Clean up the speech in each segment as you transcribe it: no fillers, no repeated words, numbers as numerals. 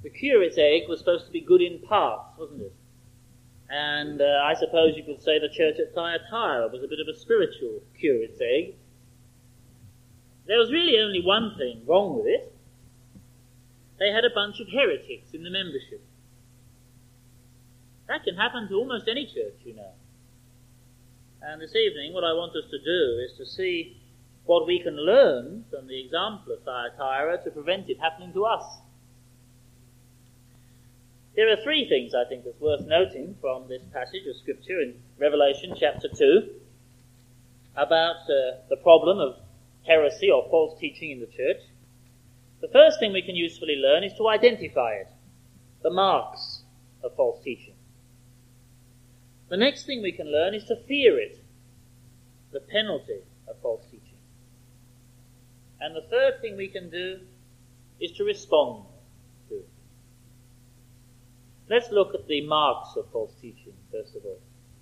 The curate's egg was supposed to be good in parts, wasn't it? And I suppose you could say the church at Thyatira was a bit of a spiritual curate's egg. There was really only one thing wrong with it. They had a bunch of heretics in the membership. That can happen to almost any church, you know. And this evening, what I want us to do is to see what we can learn from the example of Thyatira to prevent it happening to us. There are three things I think that's worth noting from this passage of Scripture in Revelation chapter 2 about the problem of heresy or false teaching in the church. The first thing we can usefully learn is to identify it, the marks of false teaching. The next thing we can learn is to fear it, the penalty of false teaching. And the third thing we can do is to respond to it. Let's look at the marks of false teaching, first of all.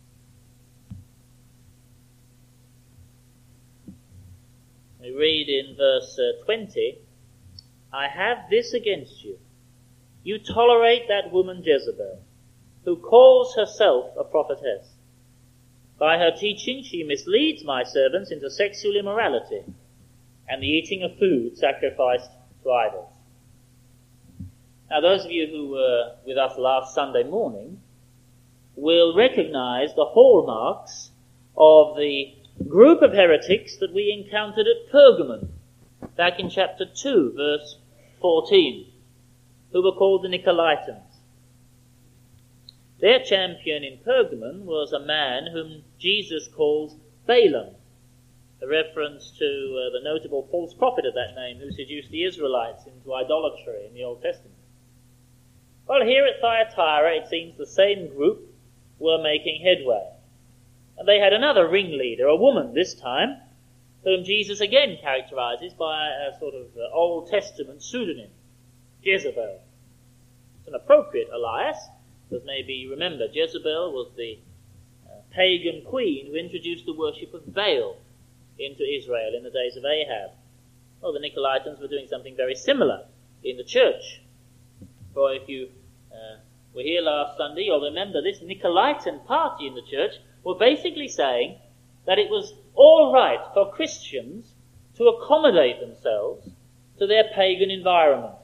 We read in verse 20, "I have this against you. You tolerate that woman Jezebel, who calls herself a prophetess. By her teaching she misleads my servants into sexual immorality and the eating of food sacrificed to idols." Now, those of you who were with us last Sunday morning will recognize the hallmarks of the group of heretics that we encountered at Pergamon back in chapter 2, verse 14, who were called the Nicolaitans. Their champion in Pergamon was a man whom Jesus calls Balaam, a reference to the notable false prophet of that name who seduced the Israelites into idolatry in the Old Testament. Well, here at Thyatira, it seems the same group were making headway. And they had another ringleader, a woman this time, whom Jesus again characterizes by a sort of Old Testament pseudonym, Jezebel. It's an appropriate alias, because maybe you remember Jezebel was the pagan queen who introduced the worship of Baal into Israel in the days of Ahab. Well, the Nicolaitans were doing something very similar in the church. For if you were here last Sunday, you'll remember this Nicolaitan party in the church were basically saying that it was all right for Christians to accommodate themselves to their pagan environment.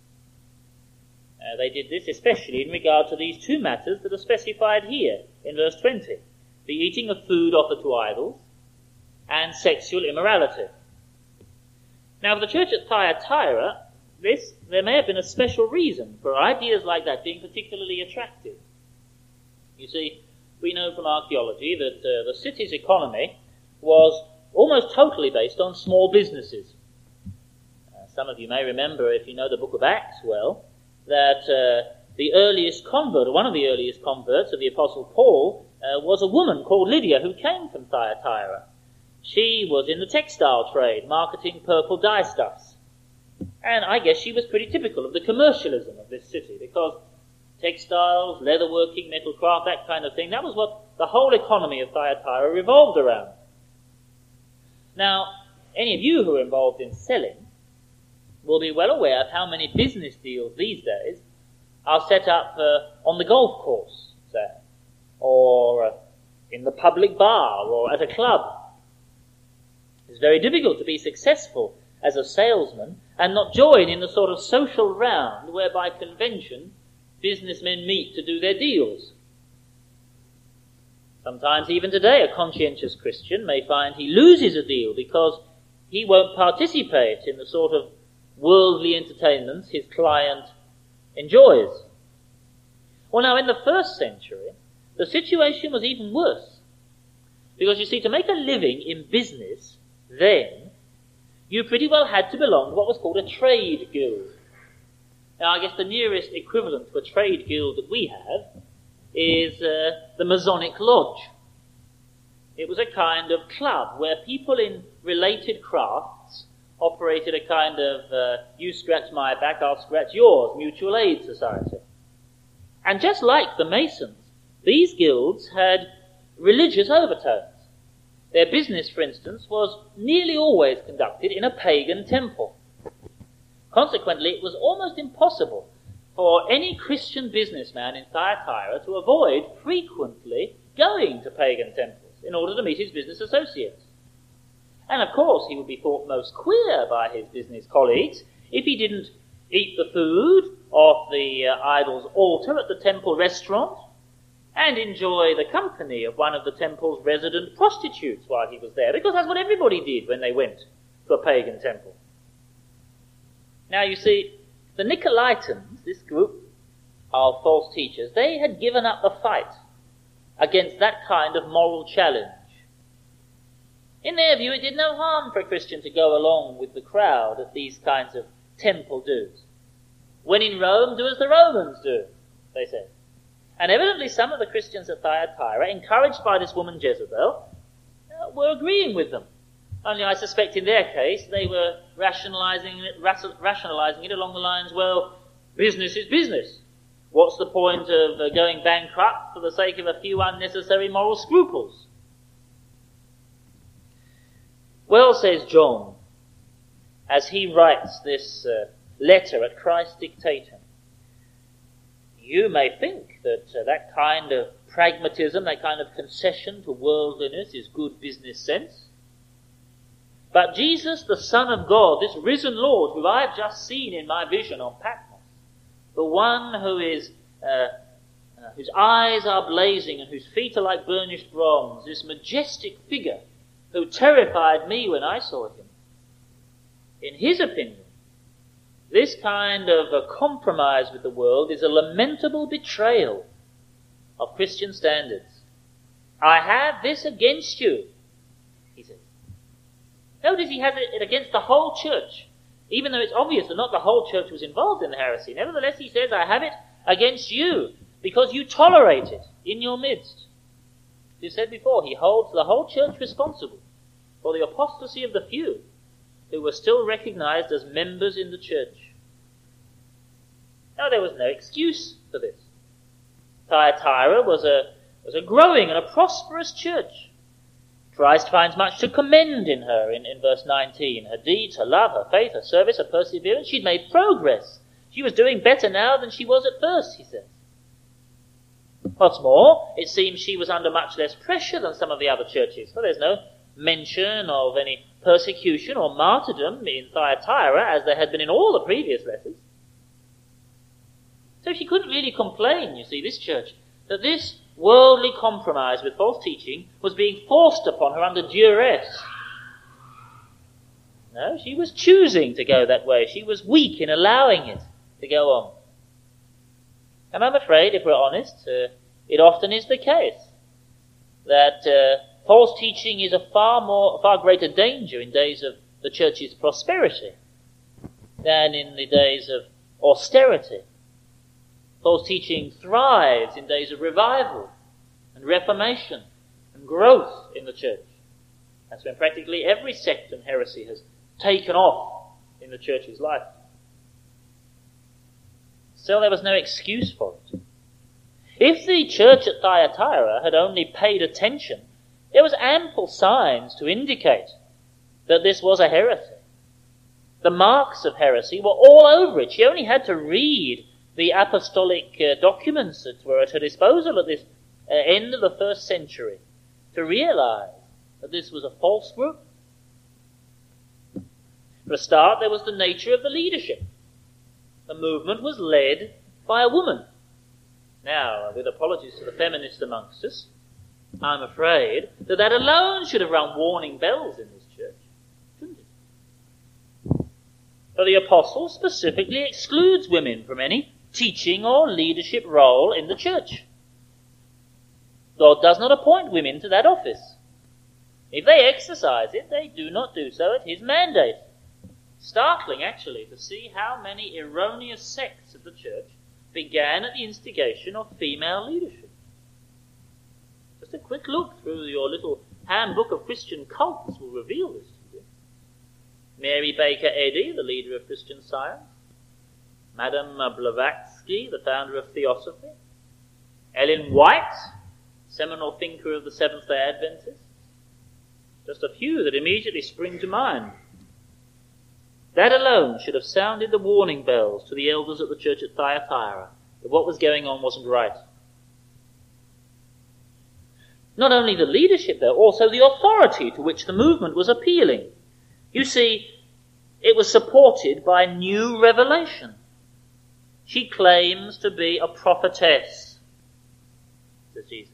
They did this especially in regard to these two matters that are specified here in verse 20, the eating of food offered to idols and sexual immorality. Now, for the church at Thyatira, there may have been a special reason for ideas like that being particularly attractive. You see, we know from archaeology that the city's economy was almost totally based on small businesses. Some of you may remember, if you know the book of Acts well, that the earliest convert, or one of the earliest converts of the Apostle Paul, was a woman called Lydia who came from Thyatira. She was in the textile trade, marketing purple dyestuffs. And I guess she was pretty typical of the commercialism of this city, because textiles, leatherworking, metalcraft, that kind of thing, that was what the whole economy of Thyatira revolved around. Now, any of you who are involved in selling will be well aware of how many business deals these days are set up on the golf course, say, or in the public bar, or at a club. It's very difficult to be successful as a salesman and not join in the sort of social round where by convention businessmen meet to do their deals. Sometimes even today a conscientious Christian may find he loses a deal because he won't participate in the sort of worldly entertainments his client enjoys. Well, now in the first century the situation was even worse, because you see, to make a living in business then, you pretty well had to belong to what was called a trade guild. Now, I guess the nearest equivalent to a trade guild that we have is the Masonic Lodge. It was a kind of club where people in related crafts operated a kind of you scratch my back, I'll scratch yours, mutual aid society. And just like the Masons, these guilds had religious overtones. Their business, for instance, was nearly always conducted in a pagan temple. Consequently, it was almost impossible for any Christian businessman in Thyatira to avoid frequently going to pagan temples in order to meet his business associates. And of course he would be thought most queer by his business colleagues if he didn't eat the food off the idol's altar at the temple restaurant and enjoy the company of one of the temple's resident prostitutes while he was there, because that's what everybody did when they went to a pagan temple. Now you see, the Nicolaitans, this group of false teachers, they had given up the fight against that kind of moral challenge. In their view, it did no harm for a Christian to go along with the crowd at these kinds of temple do's. When in Rome, do as the Romans do, they said. And evidently some of the Christians at Thyatira, encouraged by this woman Jezebel, were agreeing with them. Only I suspect in their case they were rationalizing it along the lines, well, business is business. What's the point of going bankrupt for the sake of a few unnecessary moral scruples? Well, says John, as he writes this letter at Christ's dictation, you may think that that kind of pragmatism, that kind of concession to worldliness is good business sense. But Jesus, the Son of God, this risen Lord, who I have just seen in my vision on Patmos, the one who is, whose eyes are blazing and whose feet are like burnished bronze, this majestic figure who terrified me when I saw him, in his opinion, this kind of a compromise with the world is a lamentable betrayal of Christian standards. I have this against you, he says. Notice he has it against the whole church, even though it's obvious that not the whole church was involved in the heresy. Nevertheless, he says, I have it against you, because you tolerate it in your midst. As you said before, he holds the whole church responsible for the apostasy of the few who were still recognized as members in the church. Now, there was no excuse for this. Thyatira was a growing and a prosperous church. Christ finds much to commend in her in verse 19. Her deeds, her love, her faith, her service, her perseverance. She'd made progress. She was doing better now than she was at first, he says. What's more, it seems she was under much less pressure than some of the other churches, for there's no mention of any persecution or martyrdom in Thyatira as there had been in all the previous letters. So she couldn't really complain, you see, this church, that this worldly compromise with false teaching was being forced upon her under duress. No, she was choosing to go that way. She was weak in allowing it to go on. And I'm afraid, if we're honest, it often is the case that false teaching is a far greater danger in days of the church's prosperity than in the days of austerity. False teaching thrives in days of revival and reformation and growth in the church. That's when practically every sect and heresy has taken off in the church's life. So there was no excuse for it. If the church at Thyatira had only paid attention, there was ample signs to indicate that this was a heresy. The marks of heresy were all over it. She only had to read the apostolic documents that were at her disposal at this end of the first century to realize that this was a false group. For a start, there was the nature of the leadership. The movement was led by a woman. Now, with apologies to the feminists amongst us, I'm afraid that alone should have rung warning bells in this church, shouldn't it? For the apostle specifically excludes women from any teaching or leadership role in the church. God does not appoint women to that office. If they exercise it, they do not do so at his mandate. Startling, actually, to see how many erroneous sects of the church began at the instigation of female leadership. Just a quick look through your little handbook of Christian cults will reveal this to you. Mary Baker Eddy, the leader of Christian Science. Madame Blavatsky, the founder of Theosophy. Ellen White, seminal thinker of the Seventh-day Adventists. Just a few that immediately spring to mind. That alone should have sounded the warning bells to the elders at the church at Thyatira that what was going on wasn't right. Not only the leadership though, also the authority to which the movement was appealing. You see, it was supported by new revelation. She claims to be a prophetess, says Jesus.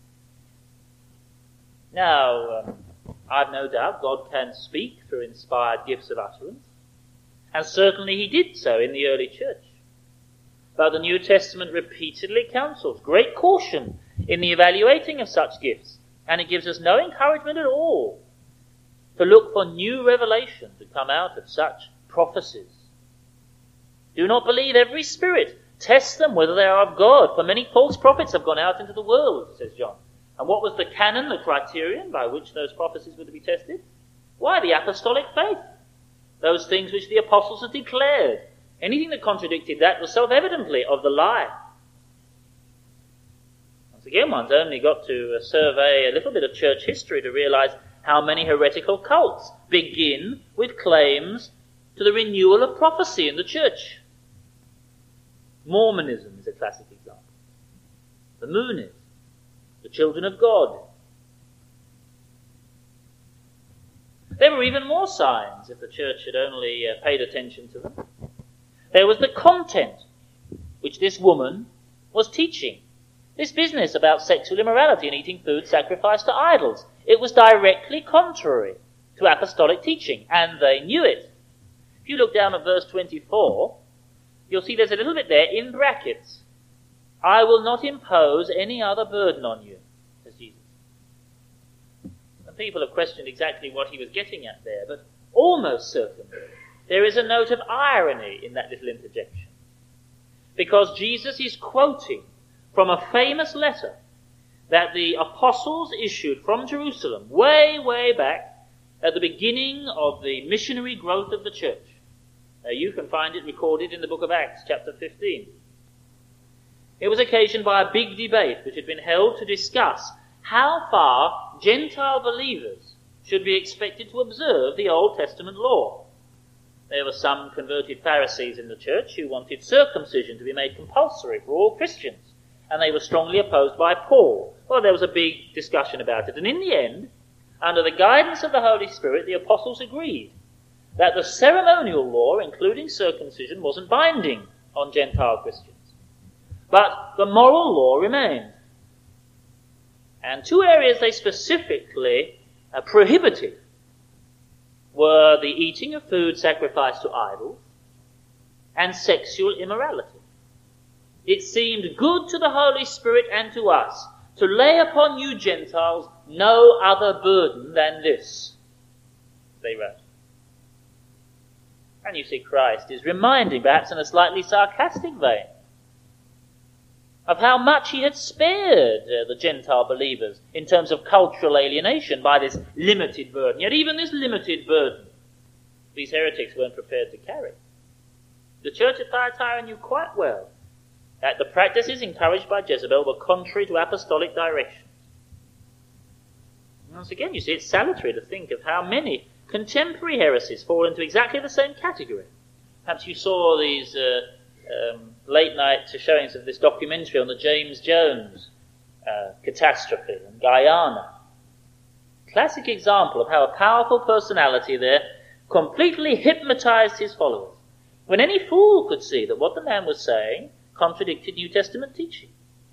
Now, I've no doubt God can speak through inspired gifts of utterance, and certainly he did so in the early church. But the New Testament repeatedly counsels great caution in the evaluating of such gifts, and it gives us no encouragement at all to look for new revelation to come out of such prophecies. Do not believe every spirit. Test them whether they are of God, for many false prophets have gone out into the world, says John. And what was the canon, the criterion by which those prophecies were to be tested? Why, the apostolic faith. Those things which the apostles had declared. Anything that contradicted that was self-evidently of the lie. Once again, one's only got to survey a little bit of church history to realize how many heretical cults begin with claims to the renewal of prophecy in the church. Mormonism is a classic example. The Moonists, the Children of God. There were even more signs if the church had only paid attention to them. There was the content which this woman was teaching. This business about sexual immorality and eating food sacrificed to idols. It was directly contrary to apostolic teaching, and they knew it. If you look down at verse 24, you'll see there's a little bit there in brackets. I will not impose any other burden on you, says Jesus. And people have questioned exactly what he was getting at there, but almost certainly there is a note of irony in that little interjection. Because Jesus is quoting from a famous letter that the apostles issued from Jerusalem way, way back at the beginning of the missionary growth of the church. You can find it recorded in the book of Acts, chapter 15. It was occasioned by a big debate which had been held to discuss how far Gentile believers should be expected to observe the Old Testament law. There were some converted Pharisees in the church who wanted circumcision to be made compulsory for all Christians, and they were strongly opposed by Paul. Well, there was a big discussion about it, and in the end, under the guidance of the Holy Spirit, the apostles agreed that the ceremonial law, including circumcision, wasn't binding on Gentile Christians. But the moral law remained. And two areas they specifically prohibited were the eating of food sacrificed to idols and sexual immorality. It seemed good to the Holy Spirit and to us to lay upon you Gentiles no other burden than this, they wrote. And you see, Christ is reminding, perhaps in a slightly sarcastic vein, of how much he had spared the Gentile believers in terms of cultural alienation by this limited burden. Yet even this limited burden, these heretics weren't prepared to carry. The church at Thyatira knew quite well that the practices encouraged by Jezebel were contrary to apostolic directions. Once again, you see, it's salutary to think of how many contemporary heresies fall into exactly the same category. Perhaps you saw these late-night showings of this documentary on the James Jones catastrophe in Guyana. Classic example of how a powerful personality there completely hypnotized his followers, when any fool could see that what the man was saying contradicted New Testament teaching.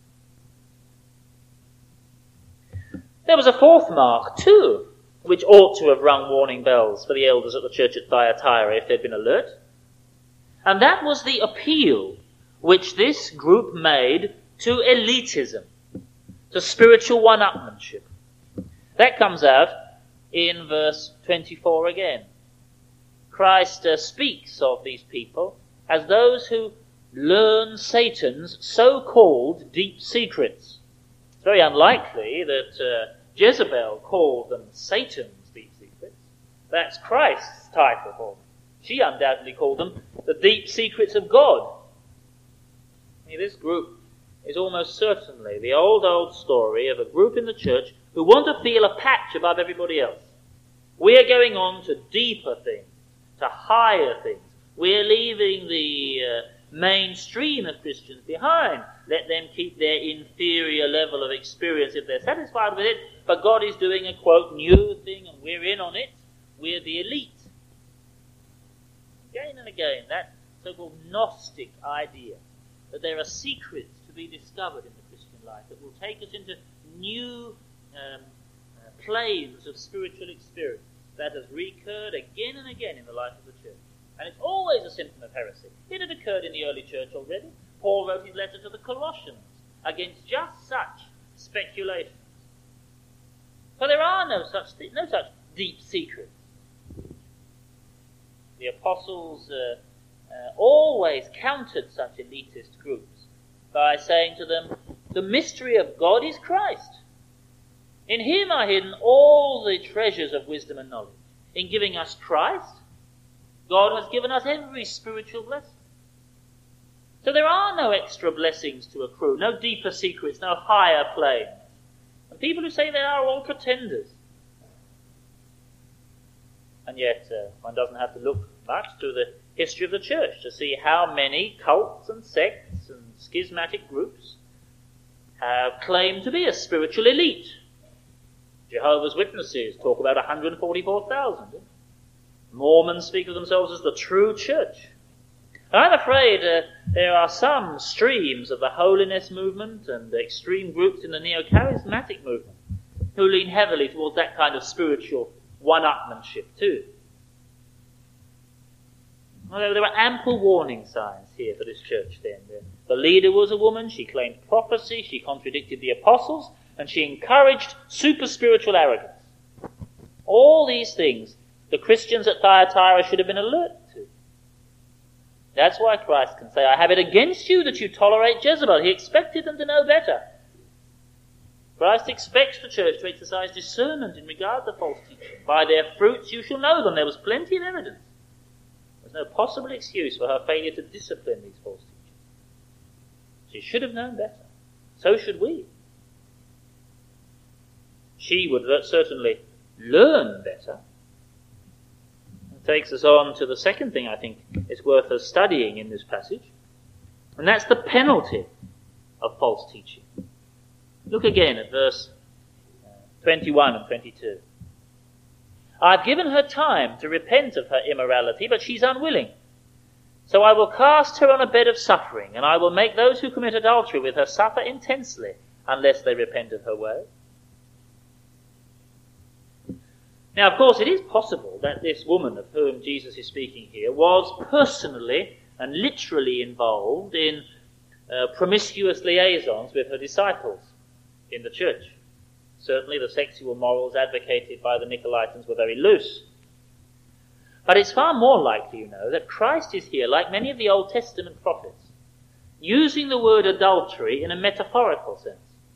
There was a fourth mark, too, which ought to have rung warning bells for the elders at the church at Thyatira if they'd been alert. And that was the appeal which this group made to elitism, to spiritual one-upmanship. That comes out in verse 24 again. Christ speaks of these people as those who learn Satan's so-called deep secrets. It's very unlikely that Jezebel called them Satan's deep secrets. That's Christ's title for them. She undoubtedly called them the deep secrets of God. This group is almost certainly the old story of a group in the church who want to feel a patch above everybody else. We are going on to deeper things, to higher things. We're leaving the mainstream of Christians behind. Let them keep their inferior level of experience if they're satisfied with it, but God is doing a, quote, new thing, and we're in on it. We're the elite. Again and again, that so-called Gnostic idea that there are secrets to be discovered in the Christian life that will take us into new planes of spiritual experience, that has recurred again and again in the life of the church. And it's always a symptom of heresy. It had occurred in the early church already. Paul wrote his letter to the Colossians against just such speculations. So there are no such deep secrets. The apostles always countered such elitist groups by saying to them, the mystery of God is Christ. In him are hidden all the treasures of wisdom and knowledge. In giving us Christ, God has given us every spiritual blessing. So there are no extra blessings to accrue, no deeper secrets, no higher planes. And people who say they are all pretenders. And yet one doesn't have to look much to the history of the church to see how many cults and sects and schismatic groups have claimed to be a spiritual elite. Jehovah's Witnesses talk about 144,000. Mormons speak of themselves as the true church. I'm afraid there are some streams of the holiness movement and extreme groups in the neo-charismatic movement who lean heavily towards that kind of spiritual one-upmanship too. Although there were ample warning signs here for this church then. The leader was a woman, she claimed prophecy, she contradicted the apostles, and she encouraged super-spiritual arrogance. All these things the Christians at Thyatira should have been alert to. That's why Christ can say, I have it against you that you tolerate Jezebel. He expected them to know better. Christ expects the church to exercise discernment in regard to false teaching. By their fruits you shall know them. There was plenty of evidence. There's no possible excuse for her failure to discipline these false teachers. She should have known better. So should we. She would certainly learn better. Takes us on to the second thing I think is worth us studying in this passage, and that's the penalty of false teaching. Look again at verse 21 and 22. I've given her time to repent of her immorality, but she's unwilling. So I will cast her on a bed of suffering, and I will make those who commit adultery with her suffer intensely, unless they repent of her way. Now, of course, it is possible that this woman of whom Jesus is speaking here was personally and literally involved in promiscuous liaisons with her disciples in the church. Certainly the sexual morals advocated by the Nicolaitans were very loose. But it's far more likely, that Christ is here, like many of the Old Testament prophets, using the word adultery in a metaphorical sense,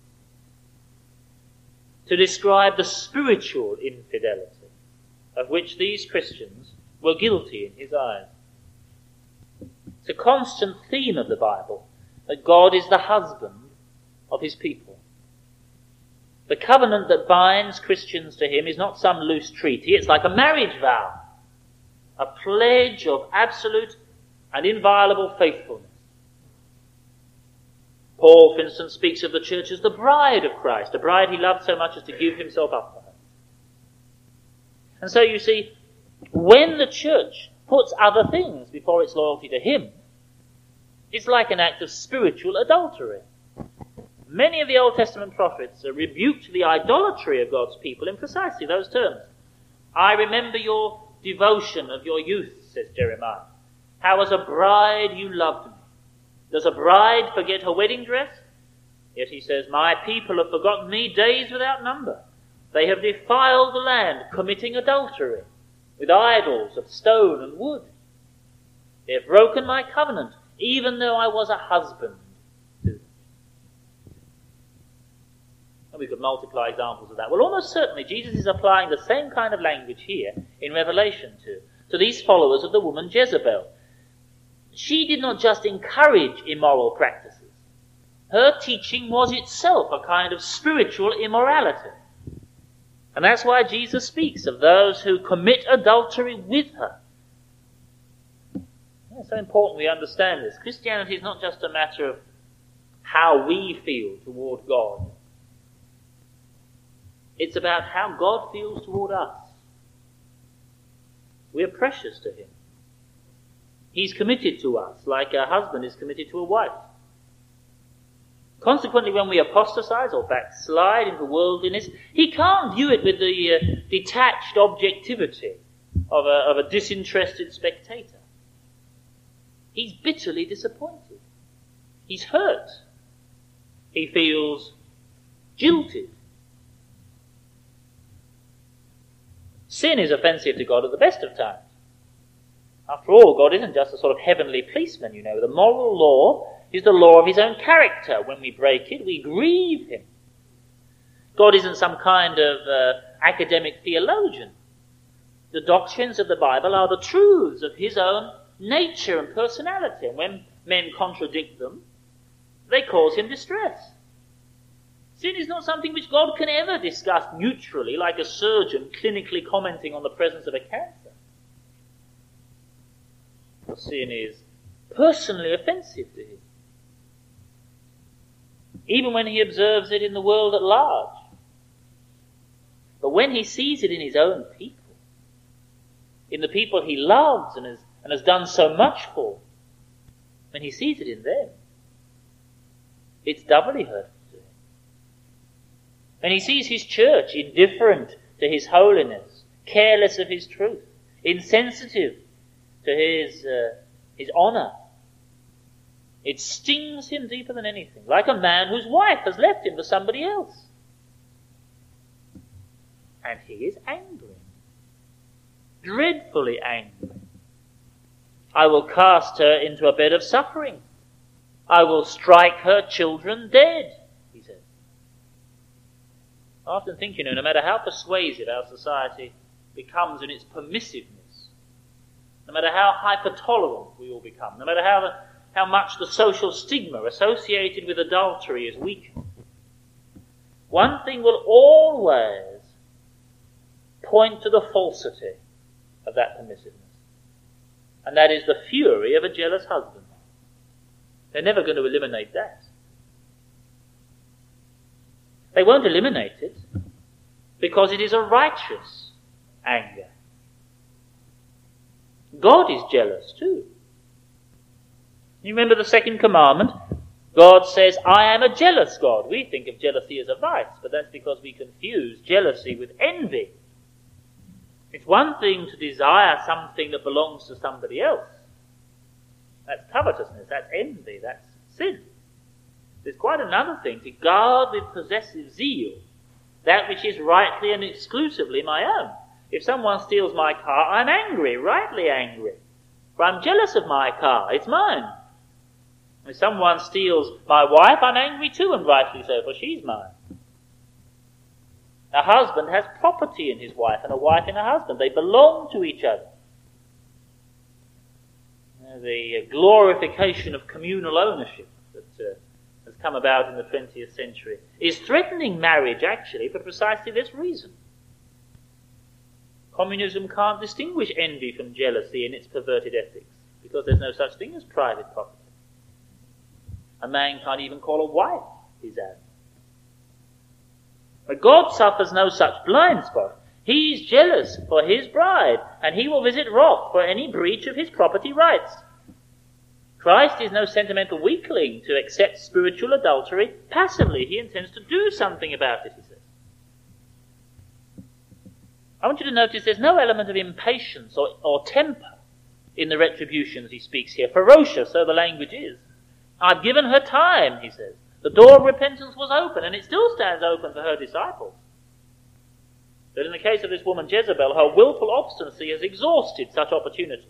to describe the spiritual infidelity of which these Christians were guilty in his eyes. It's a constant theme of the Bible that God is the husband of his people. The covenant that binds Christians to him is not some loose treaty, it's like a marriage vow, a pledge of absolute and inviolable faithfulness. Paul, for instance, speaks of the church as the bride of Christ, a bride he loved so much as to give himself up for her. And so you see, when the church puts other things before its loyalty to him, it's like an act of spiritual adultery. Many of the Old Testament prophets rebuked the idolatry of God's people in precisely those terms. I remember your devotion of your youth, says Jeremiah. How as a bride you loved me. Does a bride forget her wedding dress? Yet he says, my people have forgotten me days without number. They have defiled the land, committing adultery with idols of stone and wood. They have broken my covenant, even though I was a husband to them. And we could multiply examples of that. Well, almost certainly Jesus is applying the same kind of language here in Revelation to these followers of the woman Jezebel. She did not just encourage immoral practices. Her teaching was itself a kind of spiritual immorality. And that's why Jesus speaks of those who commit adultery with her It's so important we understand this. Christianity is not just a matter of how we feel toward God. It's about how God feels toward us. We're precious to him. He's committed to us like a husband is committed to a wife. Consequently, when we apostatize or backslide into worldliness, he can't view it with the detached objectivity of a disinterested spectator. He's bitterly disappointed. He's hurt. He feels jilted. Sin is offensive to God at the best of times. After all, God isn't just a sort of heavenly policeman, you know. The moral law is the law of his own character. When we break it, we grieve him. God isn't some kind of academic theologian. The doctrines of the Bible are the truths of his own nature and personality. And when men contradict them, they cause him distress. Sin is not something which God can ever discuss neutrally, like a surgeon clinically commenting on the presence of a cancer. For sin is personally offensive to him, even when he observes it in the world at large. But when he sees it in his own people, in the people he loves and has done so much for, when he sees it in them, it's doubly hurtful to him. When he sees his church indifferent to his holiness, careless of his truth, insensitive to his honour, it stings him deeper than anything, like a man whose wife has left him for somebody else. And he is angry, dreadfully angry. I will cast her into a bed of suffering. I will strike her children dead, he says. I often think, no matter how persuasive our society becomes in its permissiveness, no matter how hyper-tolerant we all become, no matter how much the social stigma associated with adultery is weakened, one thing will always point to the falsity of that permissiveness, and that is the fury of a jealous husband. They're never going to eliminate that. They won't eliminate it because it is a righteous anger. God is jealous too. You remember the second commandment? God says, I am a jealous God. We think of jealousy as a vice, but that's because we confuse jealousy with envy. It's one thing to desire something that belongs to somebody else. That's covetousness, that's envy, that's sin. There's quite another thing to guard with possessive zeal that which is rightly and exclusively my own. If someone steals my car, I'm angry, rightly angry. For I'm jealous of my car, it's mine. If someone steals my wife, I'm angry too, and rightly so, for she's mine. A husband has property in his wife, and a wife in a husband. They belong to each other. The glorification of communal ownership that has come about in the 20th century is threatening marriage, actually, for precisely this reason. Communism can't distinguish envy from jealousy in its perverted ethics, because there's no such thing as private property. A man can't even call a wife his own. But God suffers no such blind spot. He is jealous for his bride, and he will visit wrath for any breach of his property rights. Christ is no sentimental weakling to accept spiritual adultery passively. He intends to do something about it, he says. I want you to notice there's no element of impatience or temper in the retributions he speaks here. Ferocious, so the language is. I've given her time, he says. The door of repentance was open, and it still stands open for her disciples. But in the case of this woman Jezebel, her willful obstinacy has exhausted such opportunity.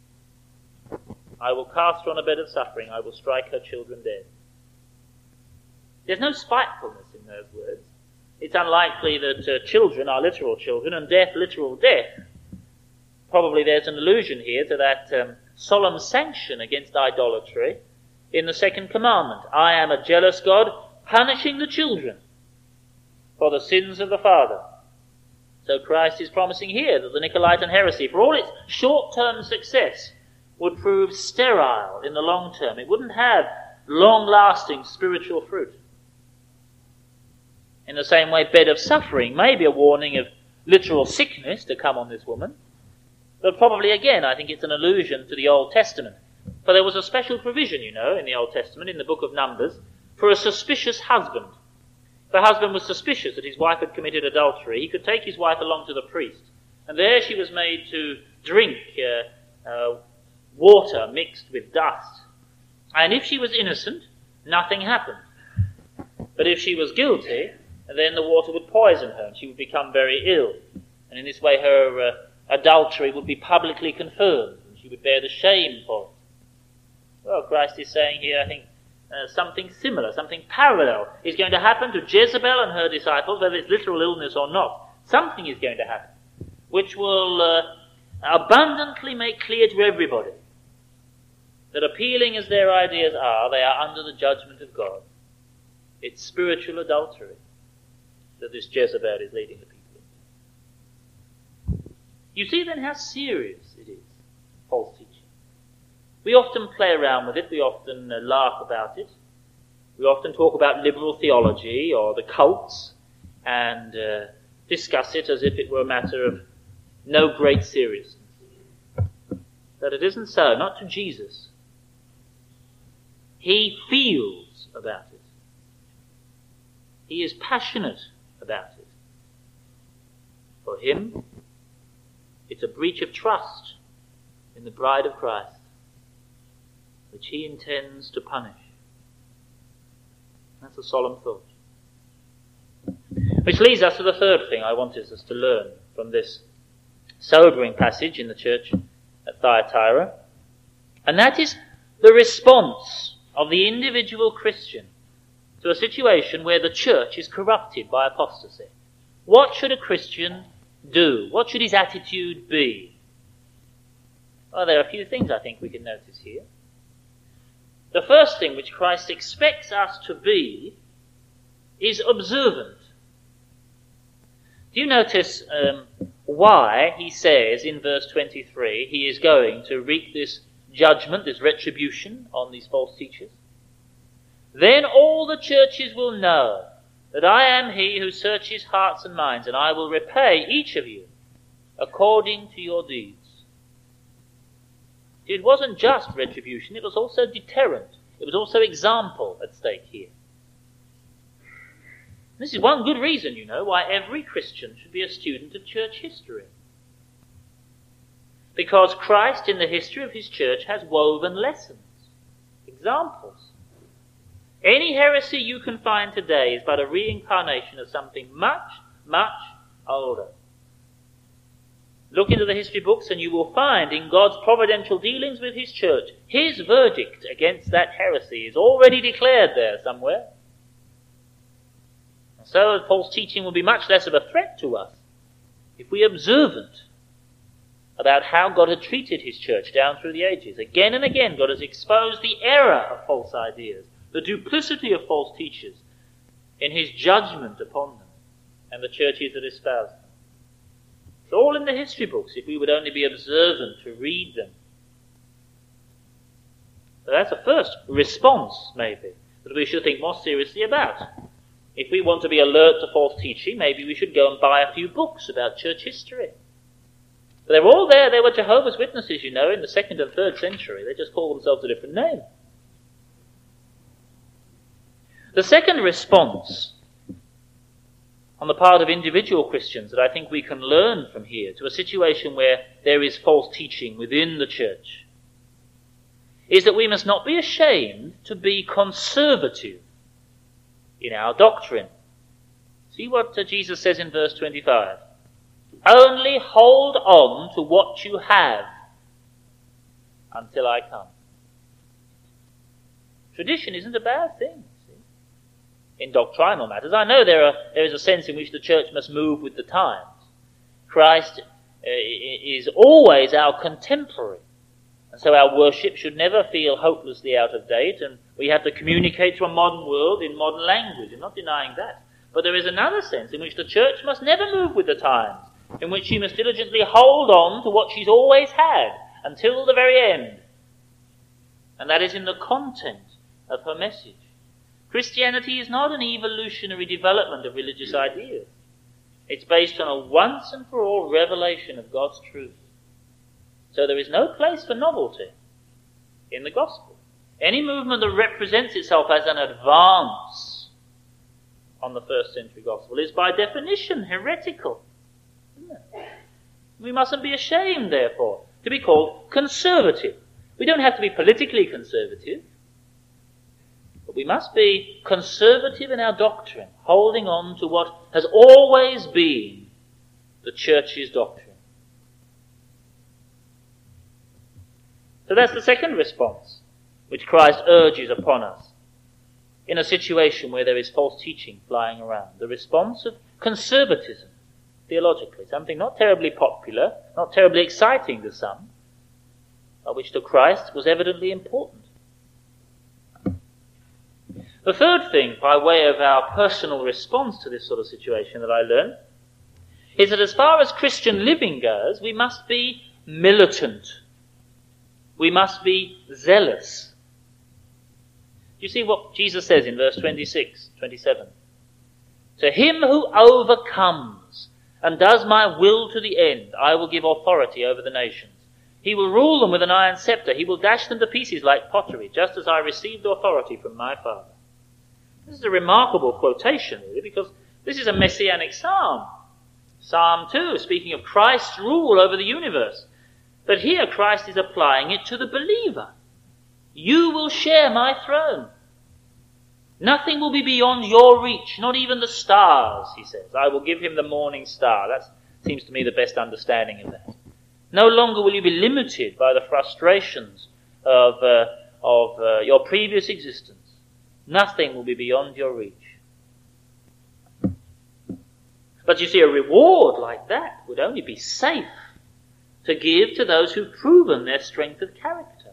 I will cast her on a bed of suffering. I will strike her children dead. There's no spitefulness in those words. It's unlikely that children are literal children and death literal death. Probably there's an allusion here to that solemn sanction against idolatry in the second commandment. I am a jealous God, punishing the children for the sins of the father. So Christ is promising here that the Nicolaitan heresy, for all its short-term success, would prove sterile in the long term. It wouldn't have long-lasting spiritual fruit. In the same way, bed of suffering may be a warning of literal sickness to come on this woman, but probably again I think it's an allusion to the Old Testament. For there was a special provision, in the Old Testament, in the book of Numbers, for a suspicious husband. If the husband was suspicious that his wife had committed adultery, he could take his wife along to the priest, and there she was made to drink water mixed with dust. And if she was innocent, nothing happened. But if she was guilty, then the water would poison her and she would become very ill. And in this way her adultery would be publicly confirmed and she would bear the shame for it. Well, Christ is saying here, I think, something similar, something parallel is going to happen to Jezebel and her disciples, whether it's literal illness or not. Something is going to happen which will abundantly make clear to everybody that, appealing as their ideas are, they are under the judgment of God. It's spiritual adultery that this Jezebel is leading the people into. You see then how serious it is, false teaching. We often play around with it, we often laugh about it, we often talk about liberal theology or the cults and discuss it as if it were a matter of no great seriousness. But it isn't so, not to Jesus. He feels about it. He is passionate about it. For him, it's a breach of trust in the bride of Christ, which he intends to punish. That's a solemn thought. Which leads us to the third thing I wanted us to learn from this sobering passage in the church at Thyatira, and that is the response of the individual Christian to a situation where the church is corrupted by apostasy. What should a Christian do? What should his attitude be? Well, there are a few things I think we can notice here. The first thing which Christ expects us to be is observant. Do you notice why he says in verse 23 he is going to wreak this judgment, this retribution on these false teachers? Then all the churches will know that I am he who searches hearts and minds, and I will repay each of you according to your deeds. It wasn't just retribution, it was also deterrent. It was also example at stake here. This is one good reason, why every Christian should be a student of church history. Because Christ, in the history of his church, has woven lessons, examples. Any heresy you can find today is but a reincarnation of something much, much older. Look into the history books and you will find in God's providential dealings with his church, his verdict against that heresy is already declared there somewhere. And so false teaching will be much less of a threat to us if we are observant about how God had treated his church down through the ages. Again and again God has exposed the error of false ideas, the duplicity of false teachers in his judgment upon them and the churches that espouse them. It's all in the history books if we would only be observant to read them. So that's a first response, maybe, that we should think more seriously about. If we want to be alert to false teaching, maybe we should go and buy a few books about church history. But they're all there. They were Jehovah's Witnesses, in the 2nd and 3rd century. They just called themselves a different name. The second response on the part of individual Christians that I think we can learn from here to a situation where there is false teaching within the church is that we must not be ashamed to be conservative in our doctrine. See what Jesus says in verse 25. Only hold on to what you have until I come. Tradition isn't a bad thing. In doctrinal matters, I know there is a sense in which the church must move with the times. Christ is always our contemporary, and so our worship should never feel hopelessly out of date, and we have to communicate to a modern world in modern language. I'm not denying that. But there is another sense in which the church must never move with the times, in which she must diligently hold on to what she's always had until the very end, and that is in the content of her message. Christianity is not an evolutionary development of religious ideas. It's based on a once and for all revelation of God's truth. So there is no place for novelty in the gospel. Any movement that represents itself as an advance on the first century gospel is by definition heretical. We mustn't be ashamed, therefore, to be called conservative. We don't have to be politically conservative, but we must be conservative in our doctrine, holding on to what has always been the church's doctrine. So that's the second response which Christ urges upon us in a situation where there is false teaching flying around. The response of conservatism, theologically, something not terribly popular, not terribly exciting to some, but which to Christ was evidently important. The third thing, by way of our personal response to this sort of situation that I learned, is that as far as Christian living goes, we must be militant. We must be zealous. Do you see what Jesus says in verse 26, 27? To him who overcomes and does my will to the end, I will give authority over the nations. He will rule them with an iron scepter. He will dash them to pieces like pottery, just as I received authority from my Father. This is a remarkable quotation, really, because this is a messianic psalm. Psalm 2, speaking of Christ's rule over the universe. But here Christ is applying it to the believer. You will share my throne. Nothing will be beyond your reach, not even the stars, he says. I will give him the morning star. That seems to me the best understanding of that. No longer will you be limited by the frustrations of your previous existence. Nothing will be beyond your reach. But you see, a reward like that would only be safe to give to those who've proven their strength of character,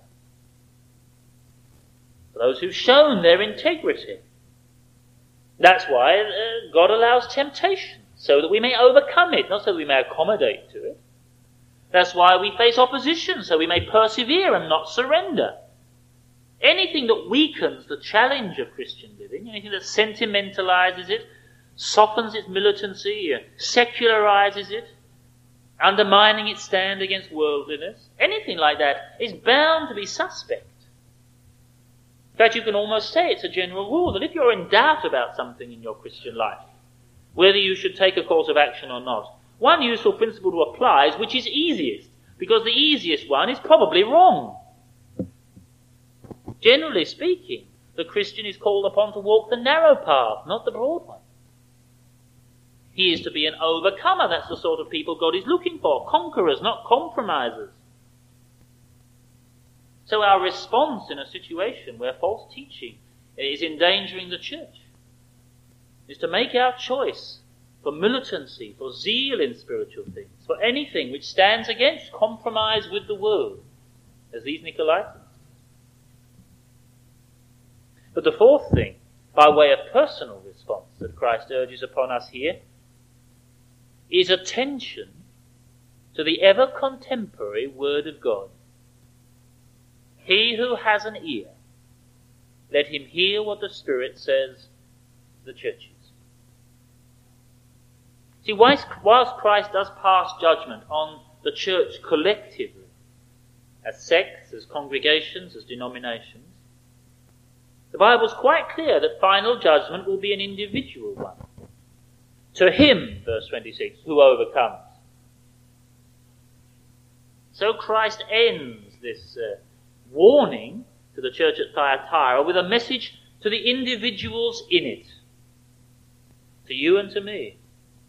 those who've shown their integrity. That's why God allows temptation, so that we may overcome it, not so that we may accommodate to it. That's why we face opposition, so we may persevere and not surrender. Anything that weakens the challenge of Christian living, anything that sentimentalizes it, softens its militancy, secularizes it, undermining its stand against worldliness, anything like that is bound to be suspect. In fact, you can almost say it's a general rule that if you're in doubt about something in your Christian life, whether you should take a course of action or not, one useful principle to apply is which is easiest, because the easiest one is probably wrong. Generally speaking, the Christian is called upon to walk the narrow path, not the broad one. He is to be an overcomer. That's the sort of people God is looking for. Conquerors, not compromisers. So our response in a situation where false teaching is endangering the church is to make our choice for militancy, for zeal in spiritual things, for anything which stands against compromise with the world, as these Nicolaitans. But the fourth thing, by way of personal response that Christ urges upon us here, is attention to the ever-contemporary Word of God. He who has an ear, let him hear what the Spirit says to the churches. See, whilst Christ does pass judgment on the church collectively, as sects, as congregations, as denominations, the Bible's quite clear that final judgment will be an individual one. To him, verse 26, who overcomes. So Christ ends this warning to the church at Thyatira with a message to the individuals in it, to you and to me.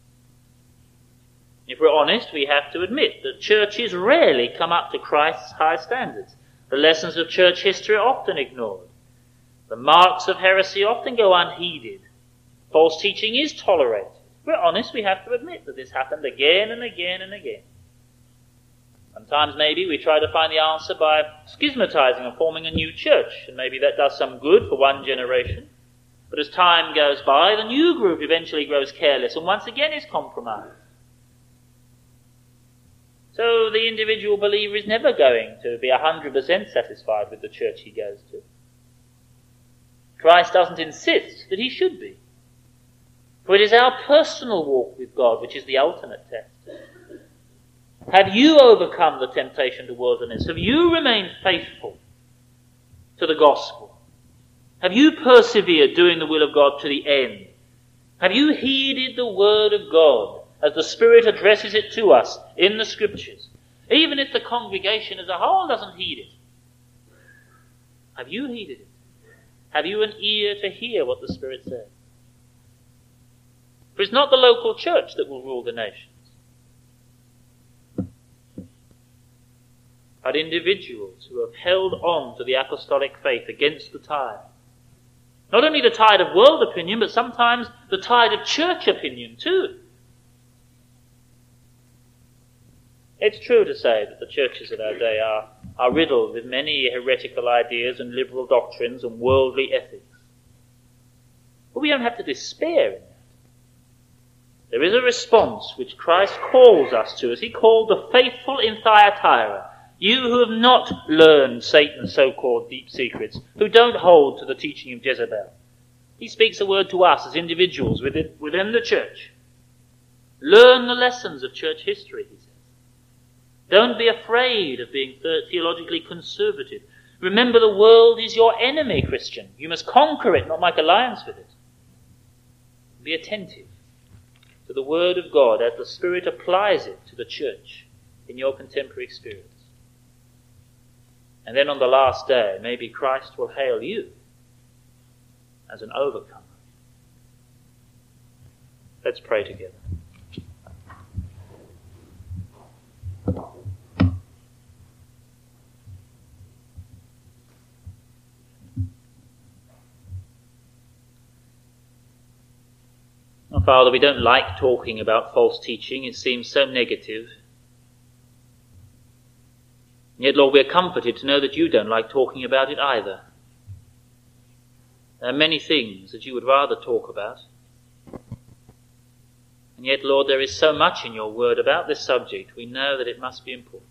If we're honest, we have to admit that churches rarely come up to Christ's high standards. The lessons of church history are often ignored. The marks of heresy often go unheeded. False teaching is tolerated. If we're honest, we have to admit that this happened again and again and again. Sometimes maybe we try to find the answer by schismatizing and forming a new church, and maybe that does some good for one generation. But as time goes by, the new group eventually grows careless and once again is compromised. So the individual believer is never going to be 100% satisfied with the church he goes to. Christ doesn't insist that he should be. For it is our personal walk with God which is the ultimate test. Have you overcome the temptation to worldliness? Have you remained faithful to the gospel? Have you persevered doing the will of God to the end? Have you heeded the word of God as the Spirit addresses it to us in the Scriptures, even if the congregation as a whole doesn't heed it? Have you heeded it? Have you an ear to hear what the Spirit says? For it's not the local church that will rule the nations, but individuals who have held on to the apostolic faith against the tide. Not only the tide of world opinion, but sometimes the tide of church opinion too. It's true to say that the churches of our day are riddled with many heretical ideas and liberal doctrines and worldly ethics. But we don't have to despair in that. There is a response which Christ calls us to, as he called the faithful in Thyatira. You who have not learned Satan's so-called deep secrets, who don't hold to the teaching of Jezebel. He speaks a word to us as individuals within the church. Learn the lessons of church history, he says. Don't be afraid of being theologically conservative. Remember, the world is your enemy, Christian. You must conquer it, not make alliance with it. Be attentive to the word of God as the Spirit applies it to the church in your contemporary experience. And then on the last day, maybe Christ will hail you as an overcomer. Let's pray together. Oh, Father, we don't like talking about false teaching. It seems so negative. Yet, Lord, we're comforted to know that you don't like talking about it either. There are many things that you would rather talk about. And yet, Lord, there is so much in your word about this subject. We know that it must be important.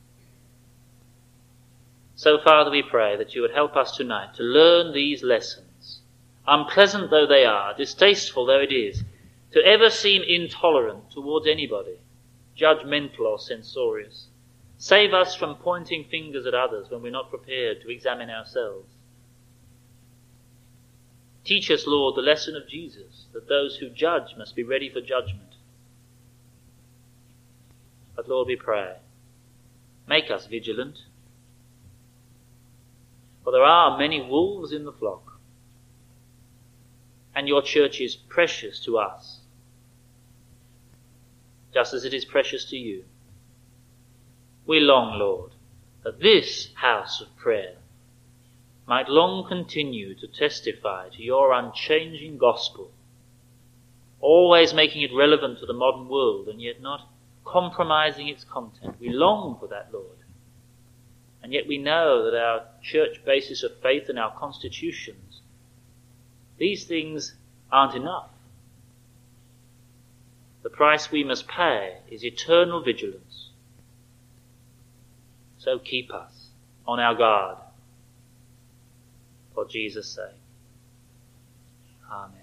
So, Father, we pray that you would help us tonight to learn these lessons, unpleasant though they are, distasteful though it is, to ever seem intolerant towards anybody, judgmental or censorious. Save us from pointing fingers at others when we're not prepared to examine ourselves. Teach us, Lord, the lesson of Jesus, that those who judge must be ready for judgment. But, Lord, we pray, make us vigilant, for there are many wolves in the flock, and your church is precious to us, just as it is precious to you. We long, Lord, that this house of prayer might long continue to testify to your unchanging gospel, always making it relevant to the modern world and yet not compromising its content. We long for that, Lord. And yet we know that our church basis of faith and our constitutions, these things aren't enough. The price we must pay is eternal vigilance. So keep us on our guard, for Jesus' sake. Amen.